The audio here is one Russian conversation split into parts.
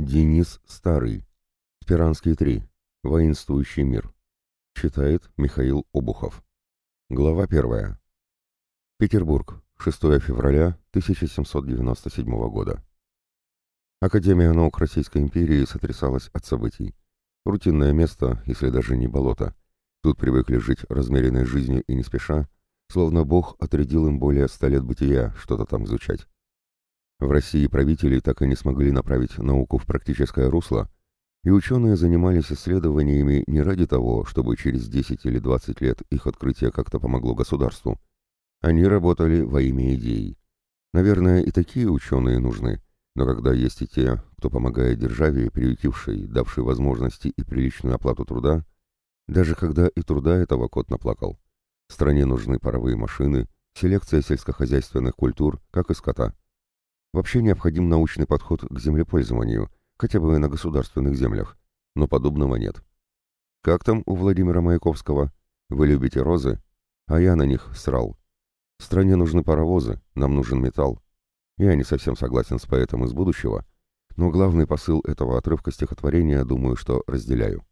Денис Старый. Спиранский 3. Воинствующий мир. Читает Михаил Обухов. Глава 1. Петербург. 6 февраля 1797 года. Академия наук Российской империи сотрясалась от событий. Рутинное место, если даже не болото. Тут привыкли жить размеренной жизнью и не спеша, словно Бог отрядил им более 100 лет бытия что-то там изучать. В России правители так и не смогли направить науку в практическое русло, и ученые занимались исследованиями не ради того, чтобы через 10 или 20 лет их открытие как-то помогло государству. Они работали во имя идей. Наверное, и такие ученые нужны, но когда есть и те, кто помогает державе, приютившей, давшей возможности и приличную оплату труда, даже когда и труда этого кот наплакал. Стране нужны паровые машины, селекция сельскохозяйственных культур, как и скота. Вообще необходим научный подход к землепользованию, хотя бы на государственных землях, но подобного нет. Как там у Владимира Маяковского? Вы любите розы? А я на них срал. Стране нужны паровозы, нам нужен металл. Я не совсем согласен с поэтом из будущего, но главный посыл этого отрывка стихотворения, думаю, что разделяю.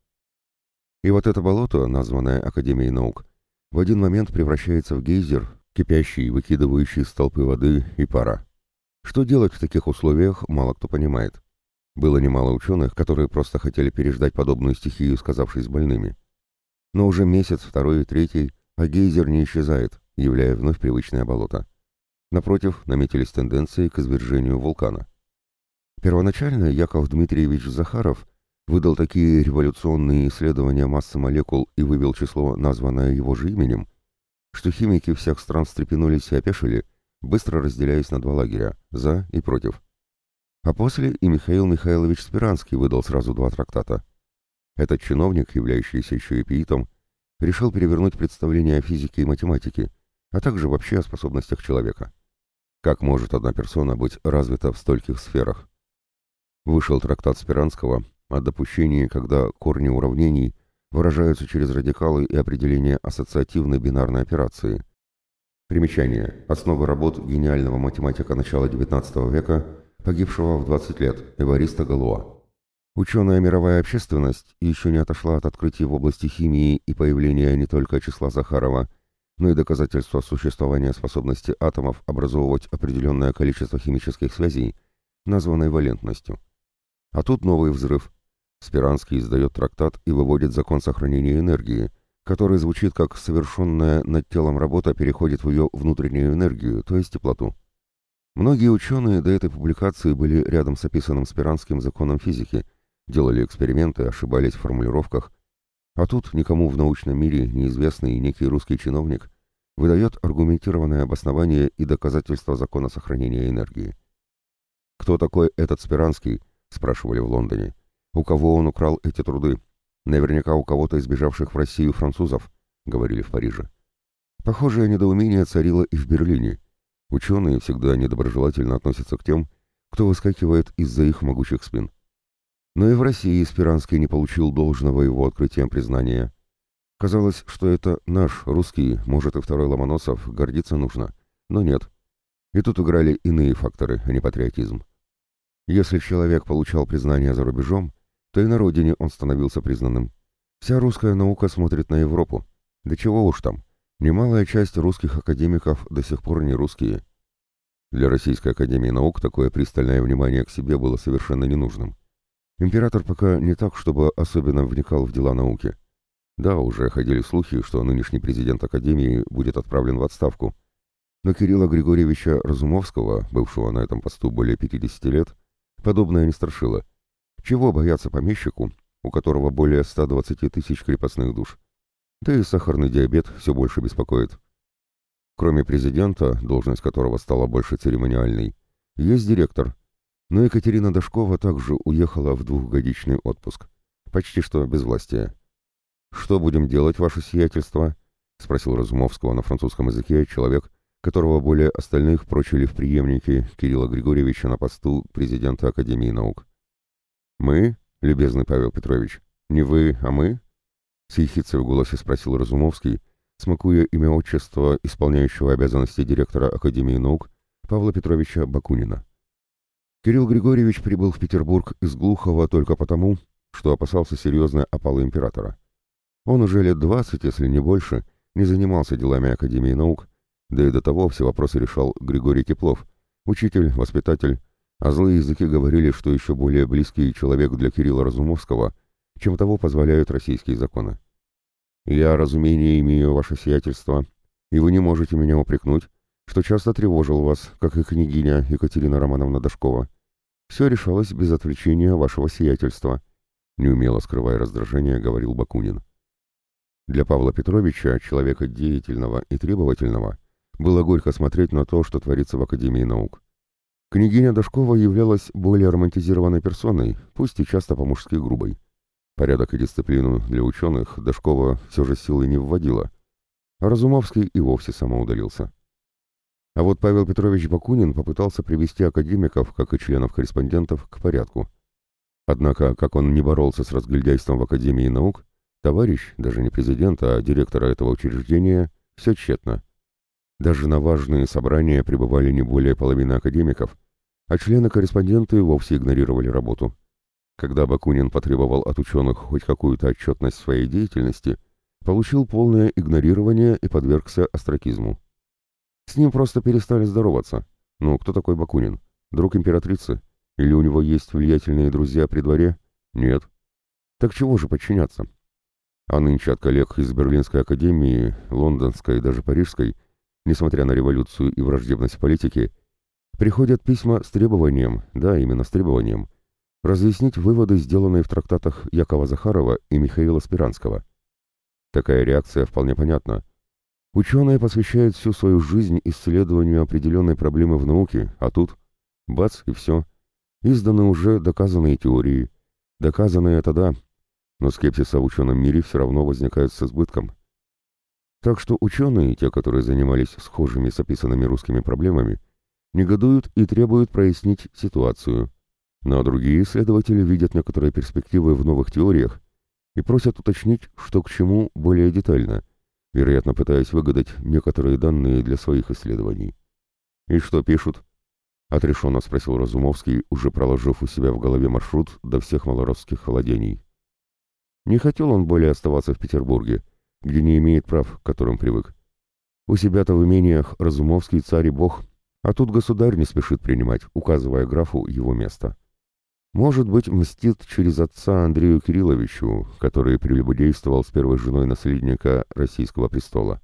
И вот это болото, названное Академией наук, в один момент превращается в гейзер, кипящий, выкидывающий столпы воды и пара. Что делать в таких условиях, мало кто понимает. Было немало ученых, которые просто хотели переждать подобную стихию, сказавшись больными. Но уже месяц, второй и третий, а гейзер не исчезает, являя вновь привычное болото. Напротив, наметились тенденции к извержению вулкана. Первоначально Яков Дмитриевич Захаров выдал такие революционные исследования массы молекул и вывел число, названное его же именем, что химики всех стран встрепенулись и опешили, быстро разделяясь на два лагеря – за и против. А после и Михаил Михайлович Спиранский выдал сразу два трактата. Этот чиновник, являющийся еще и пиитом, решил перевернуть представление о физике и математике, а также вообще о способностях человека. Как может одна персона быть развита в стольких сферах? Вышел трактат Спиранского о допущении, когда корни уравнений выражаются через радикалы и определение ассоциативной бинарной операции. Примечание. Основы работ гениального математика начала XIX века, погибшего в 20 лет, Эвариста Галуа. Ученая мировая общественность еще не отошла от открытий в области химии и появления не только числа Захарова, но и доказательства существования способности атомов образовывать определенное количество химических связей, названной валентностью. А тут новый взрыв. Спиранский издает трактат и выводит закон сохранения энергии, который звучит как совершенная над телом работа переходит в ее внутреннюю энергию, то есть теплоту. Многие ученые до этой публикации были рядом с описанным Спиранским законом физики, делали эксперименты, ошибались в формулировках, а тут никому в научном мире неизвестный некий русский чиновник выдает аргументированное обоснование и доказательства закона сохранения энергии. «Кто такой этот Спиранский?» — спрашивали в Лондоне. «У кого он украл эти труды? Наверняка у кого-то из бежавших в Россию французов», — говорили в Париже. Похожее недоумение царило и в Берлине. Ученые всегда недоброжелательно относятся к тем, кто выскакивает из-за их могучих спин. Но и в России Спиранский не получил должного его открытием признания. Казалось, что это наш, русский, может и второй Ломоносов, гордиться нужно. Но нет. И тут играли иные факторы, а не патриотизм. Если человек получал признание за рубежом, то и на родине он становился признанным. Вся русская наука смотрит на Европу. Да чего уж там. Немалая часть русских академиков до сих пор не русские. Для Российской академии наук такое пристальное внимание к себе было совершенно ненужным. Император пока не так, чтобы особенно вникал в дела науки. Да, уже ходили слухи, что нынешний президент академии будет отправлен в отставку. Но Кирилла Григорьевича Разумовского, бывшего на этом посту более 50 лет, подобное не страшило. Чего бояться помещику, у которого более 120 тысяч крепостных душ? Да и сахарный диабет все больше беспокоит. Кроме президента, должность которого стала больше церемониальной, есть директор. Но Екатерина Дашкова также уехала в двухгодичный отпуск. Почти что без властия. «Что будем делать, ваше сиятельство?» — спросил Разумовского на французском языке человек, которого более остальных прочили в преемнике Кирилла Григорьевича на посту президента Академии наук. «Мы, любезный Павел Петрович, не вы, а мы?» — с ехицей в голосе спросил Разумовский, смакуя имя отчества исполняющего обязанности директора Академии наук Павла Петровича Бакунина. Кирилл Григорьевич прибыл в Петербург из Глухова только потому, что опасался серьезной опалы императора. Он уже лет 20, если не больше, не занимался делами Академии наук, да и до того все вопросы решал Григорий Теплов, учитель, воспитатель, а злые языки говорили, что еще более близкий человек для Кирилла Разумовского, чем того позволяют российские законы. «Я разумение имею, ваше сиятельство, и вы не можете меня упрекнуть, что часто тревожил вас, как и княгиня Екатерина Романовна Дашкова. Все решалось без отвлечения вашего сиятельства», неумело скрывая раздражение, говорил Бакунин. Для Павла Петровича, человека деятельного и требовательного, было горько смотреть на то, что творится в Академии наук. Княгиня Дашкова являлась более романтизированной персоной, пусть и часто по-мужски грубой. Порядок и дисциплину для ученых Дашкова все же силой не вводила, а Разумовский и вовсе самоудалился. А вот Павел Петрович Бакунин попытался привести академиков, как и членов-корреспондентов, к порядку. Однако, как он не боролся с разгильдяйством в Академии наук, товарищ, даже не президента, а директора этого учреждения, все тщетно. Даже на важные собрания пребывали не более половины академиков, а члены-корреспонденты вовсе игнорировали работу. Когда Бакунин потребовал от ученых хоть какую-то отчетность своей деятельности, получил полное игнорирование и подвергся остракизму. С ним просто перестали здороваться. Ну, кто такой Бакунин? Друг императрицы? Или у него есть влиятельные друзья при дворе? Нет. Так чего же подчиняться? А нынче от коллег из Берлинской академии, Лондонской и даже Парижской, несмотря на революцию и враждебность политики, приходят письма с требованием, да, именно с требованием, разъяснить выводы, сделанные в трактатах Якова Захарова и Михаила Спиранского. Такая реакция вполне понятна. Ученые посвящают всю свою жизнь исследованию определенной проблемы в науке, а тут — бац, и все. Изданы уже доказанные теории. Доказанные это да, но скепсиса в ученом мире все равно возникает с избытком. Так что ученые, те, которые занимались схожими с описанными русскими проблемами, негодуют и требуют прояснить ситуацию. Ну а другие исследователи видят некоторые перспективы в новых теориях и просят уточнить, что к чему более детально, вероятно, пытаясь выгадать некоторые данные для своих исследований. «И что пишут?» — отрешенно спросил Разумовский, уже проложив у себя в голове маршрут до всех малоросских владений. Не хотел он более оставаться в Петербурге, где не имеет прав, к которым привык. У себя-то в имениях Разумовский царь и бог, а тут государь не спешит принимать, указывая графу его место. Может быть, мстит через отца Андрею Кирилловичу, который прелюбодействовал с первой женой наследника российского престола.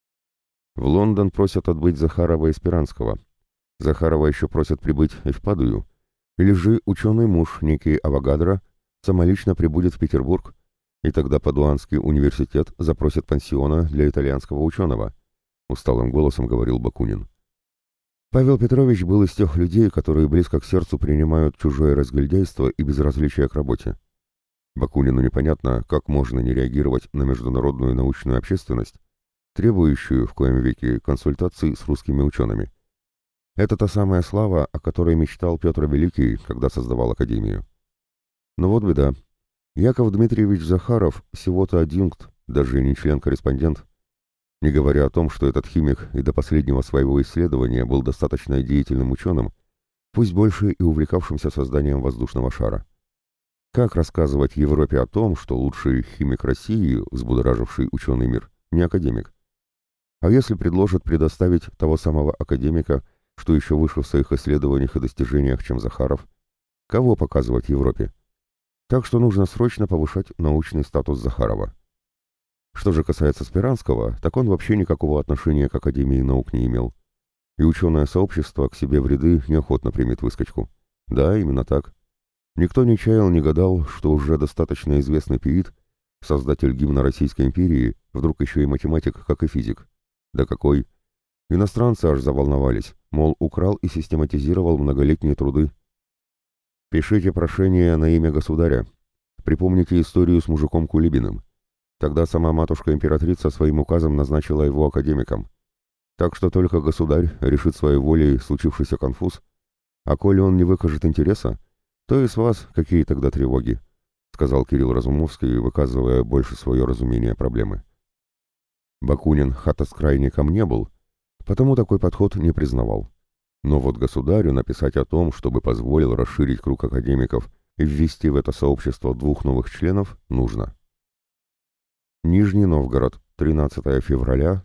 В Лондон просят отбыть Захарова и Спиранского. Захарова еще просят прибыть и в Падую. Или же ученый муж, некий Авогадро, самолично прибудет в Петербург, и тогда Падуанский университет запросит пансиона для итальянского ученого, усталым голосом говорил Бакунин. Павел Петрович был из тех людей, которые близко к сердцу принимают чужое разгильдяйство и безразличие к работе. Бакунину непонятно, как можно не реагировать на международную научную общественность, требующую в коем веке консультаций с русскими учеными. Это та самая слава, о которой мечтал Петр Великий, когда создавал Академию. Но вот беда. Яков Дмитриевич Захаров всего-то адъюнкт, даже не член-корреспондент. Не говоря о том, что этот химик и до последнего своего исследования был достаточно деятельным ученым, пусть больше и увлекавшимся созданием воздушного шара. Как рассказывать Европе о том, что лучший химик России, взбудораживший ученый мир, не академик? А если предложат предоставить того самого академика, что еще выше в своих исследованиях и достижениях, чем Захаров, кого показывать Европе? Так что нужно срочно повышать научный статус Захарова. Что же касается Спиранского, так он вообще никакого отношения к Академии наук не имел. И ученое сообщество к себе в ряды неохотно примет выскочку. Да, именно так. Никто не чаял, не гадал, что уже достаточно известный пиит, создатель гимна Российской империи, вдруг еще и математик, как и физик. Да какой! Иностранцы аж заволновались, мол, украл и систематизировал многолетние труды. Пишите прошение на имя государя. Припомните историю с мужиком Кулибиным. Тогда сама матушка-императрица своим указом назначила его академиком. Так что только государь решит своей волей случившийся конфуз, а коли он не выкажет интереса, то и с вас какие тогда тревоги, сказал Кирилл Разумовский, выказывая больше свое разумение проблемы. Бакунин хатоскрайником не был, потому такой подход не признавал. Но вот государю написать о том, чтобы позволил расширить круг академиков и ввести в это сообщество 2 новых членов, нужно. Нижний Новгород, 13 февраля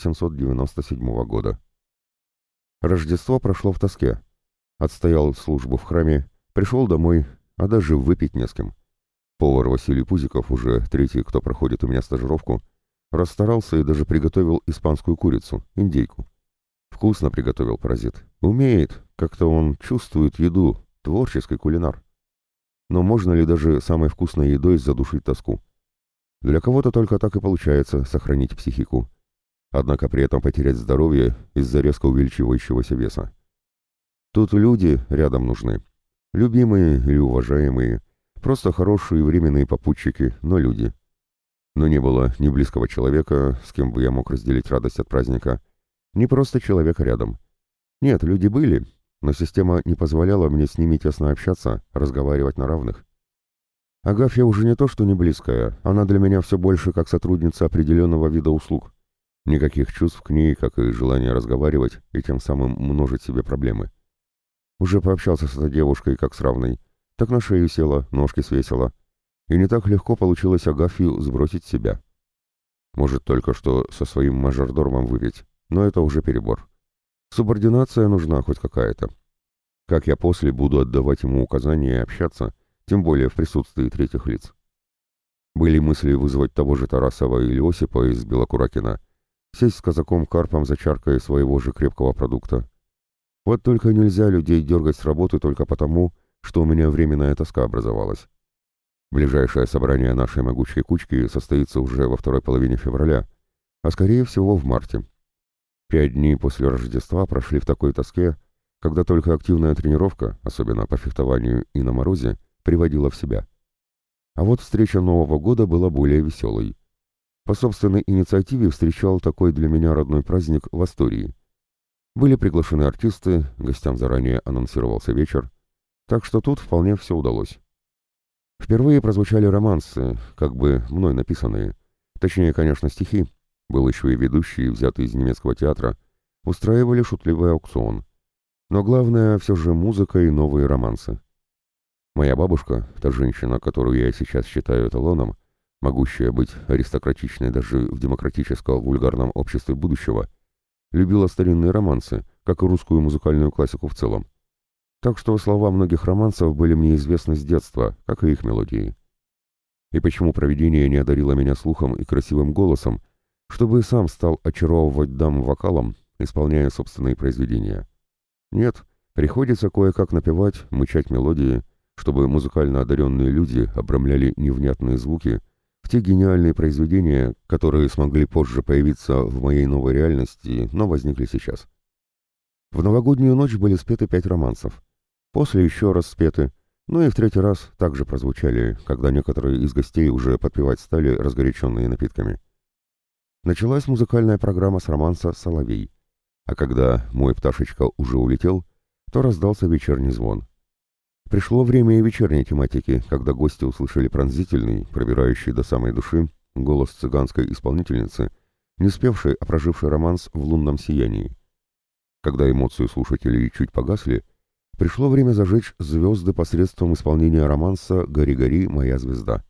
1797 года. Рождество прошло в тоске. Отстоял службу в храме, пришел домой, а даже выпить не с кем. Повар Василий Пузиков, уже третий, кто проходит у меня стажировку, расстарался и даже приготовил испанскую курицу, индейку. Вкусно приготовил паразит. Умеет, как-то он чувствует еду, творческий кулинар. Но можно ли даже самой вкусной едой задушить тоску? Для кого-то только так и получается сохранить психику. Однако при этом потерять здоровье из-за резко увеличивающегося веса. Тут люди рядом нужны. Любимые или уважаемые, просто хорошие временные попутчики, но люди. Но не было ни близкого человека, с кем бы я мог разделить радость от праздника, ни просто человека рядом. Нет, люди были, но система не позволяла мне с ними тесно общаться, разговаривать на равных. Агафья уже не то что не близкая, она для меня все больше как сотрудница определенного вида услуг. Никаких чувств к ней, как и желания разговаривать и тем самым множить себе проблемы. Уже пообщался с этой девушкой как с равной, так на шею села, ножки свесила. И не так легко получилось Агафью сбросить с себя. Может только что со своим мажордомом выпить, но это уже перебор. Субординация нужна хоть какая-то. Как я после буду отдавать ему указания и общаться, тем более в присутствии третьих лиц. Были мысли вызвать того же Тарасова или Осипа из Белокуракина, сесть с казаком Карпом за чаркой своего же крепкого продукта. Вот только нельзя людей дергать с работы только потому, что у меня временная тоска образовалась. Ближайшее собрание нашей могучей кучки состоится уже во второй половине февраля, а скорее всего в марте. 5 дней после Рождества прошли в такой тоске, когда только активная тренировка, особенно по фехтованию и на морозе, приводила в себя. А вот встреча Нового года была более веселой. По собственной инициативе встречал такой для меня родной праздник в Астории. Были приглашены артисты, гостям заранее анонсировался вечер, так что тут вполне все удалось. Впервые прозвучали романсы, как бы мной написанные. Точнее, конечно, стихи. Был еще и ведущий, взятый из немецкого театра. Устраивали шутливый аукцион. Но главное все же музыка и новые романсы. Моя бабушка, та женщина, которую я сейчас считаю эталоном, могущая быть аристократичной даже в демократическо-вульгарном обществе будущего, любила старинные романсы, как и русскую музыкальную классику в целом. Так что слова многих романсов были мне известны с детства, как и их мелодии. И почему провидение не одарило меня слухом и красивым голосом, чтобы и сам стал очаровывать дам вокалом, исполняя собственные произведения? Нет, приходится кое-как напевать, мычать мелодии, чтобы музыкально одаренные люди обрамляли невнятные звуки в те гениальные произведения, которые смогли позже появиться в моей новой реальности, но возникли сейчас. В новогоднюю ночь были спеты 5 романсов. После еще раз спеты, ну и в третий раз также прозвучали, когда некоторые из гостей уже подпевать стали разгоряченные напитками. Началась музыкальная программа с романса «Соловей», а когда мой пташечка уже улетел, то раздался вечерний звон. Пришло время и вечерней тематики, когда гости услышали пронзительный, пробирающий до самой души, голос цыганской исполнительницы, не успевшей, а прожившей романс в лунном сиянии. Когда эмоции слушателей чуть погасли, пришло время зажечь звезды посредством исполнения романса «Гори-гори, моя звезда».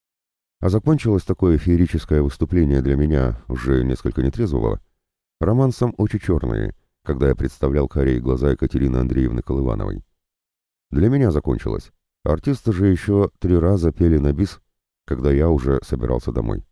А закончилось такое феерическое выступление для меня, уже несколько нетрезвого, романсом «Очи черные», когда я представлял карие глаза Екатерины Андреевны Колывановой. Для меня закончилось. Артисты же еще 3 раза пели на бис, когда я уже собирался домой.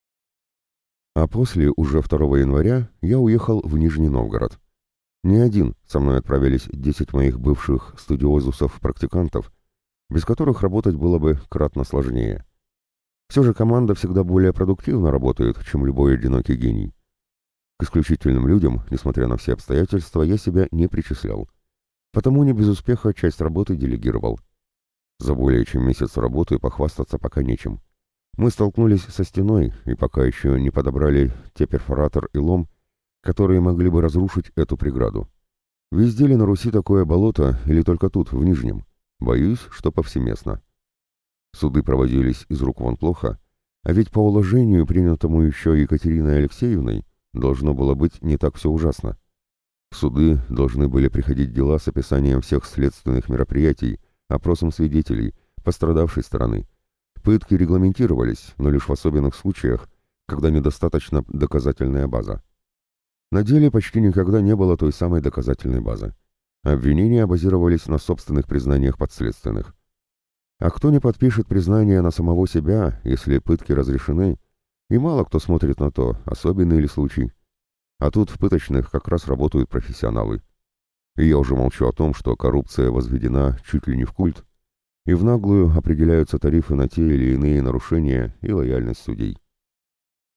А после, уже 2 января, я уехал в Нижний Новгород. Не один, со мной отправились 10 моих бывших студиозусов-практикантов, без которых работать было бы кратно сложнее. Все же команда всегда более продуктивно работает, чем любой одинокий гений. К исключительным людям, несмотря на все обстоятельства, я себя не причислял. Потому не без успеха часть работы делегировал. За более чем месяц работы похвастаться пока нечем. Мы столкнулись со стеной и пока еще не подобрали те перфоратор и лом, которые могли бы разрушить эту преграду. Везде ли на Руси такое болото или только тут, в Нижнем? Боюсь, что повсеместно. Суды проводились из рук вон плохо, а ведь по уложению, принятому еще Екатериной Алексеевной, должно было быть не так все ужасно. В суды должны были приходить дела с описанием всех следственных мероприятий, опросом свидетелей, пострадавшей стороны. Пытки регламентировались, но лишь в особенных случаях, когда недостаточно доказательная база. На деле почти никогда не было той самой доказательной базы. Обвинения базировались на собственных признаниях подследственных. А кто не подпишет признание на самого себя, если пытки разрешены, и мало кто смотрит на то, особенный ли случай. А тут в пыточных как раз работают профессионалы. И я уже молчу о том, что коррупция возведена чуть ли не в культ, и в наглую определяются тарифы на те или иные нарушения и лояльность судей.